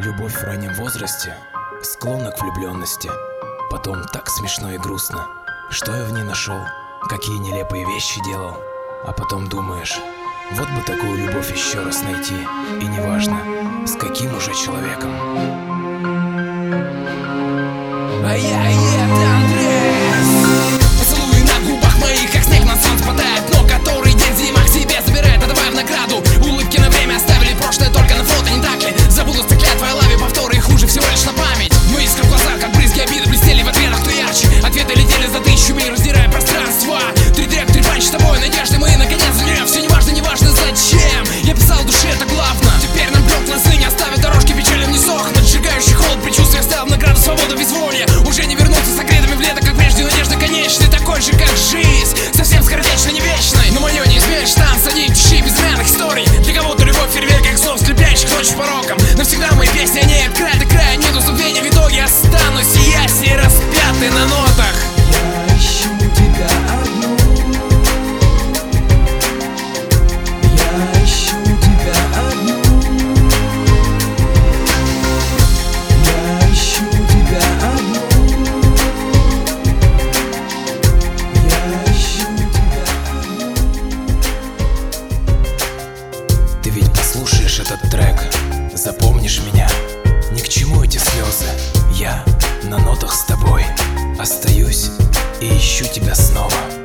Любовь в раннем возрасте склонна к влюбленности. Потом так смешно и грустно. Что я в ней нашел, какие нелепые вещи делал. А потом думаешь, вот бы такую любовь еще раз найти. И неважно, с каким уже человеком. А я это Андрес. Поцелуи на губах моих, как снег на солнце падает. Но который день зима к себе забирает, отдавая в награду. Улыбки на время оставили прошлое только на фото, не так ли? Забудутся клятвы о лаве, повторы и хуже всего лишь на память. Но искры в глазах, как брызги обиды, блестели в ответах, кто ярче. Ответы летели за тысячу миль, раздирая пространство. Три трек, три панч с тобой, надежды мы наконец взлем. Все неважно зачем. Я писал в душе, это главно. Теперь нам блеклые сны не оставят дорожки печалям не сохнуть. Сжигающий холод, предчувствие стал в награду свободу безволья. Уже не вернуться согретыми в лето, как прежде, надежда конечной. Такой же, как жизнь, совсем скоротечной, не вечной. Но мое не изменишь, танц один тиши безымянных историй. Для кого-то любовь фейерверк, как слов, скрепляющих ночь с пороком. Навсегда мои песни, они от края до края, нету забвения. В итоге останусь и я с ней распятый на нотах. Я ищу тебя одну. Я ищу тебя одну. Я ищу тебя одну. Я ищу тебя одну. Ты ведь послушаешь этот трек, запомнишь меня. Ни к чему эти слезы, я на нотах с тобой остаюсь и ищу тебя снова.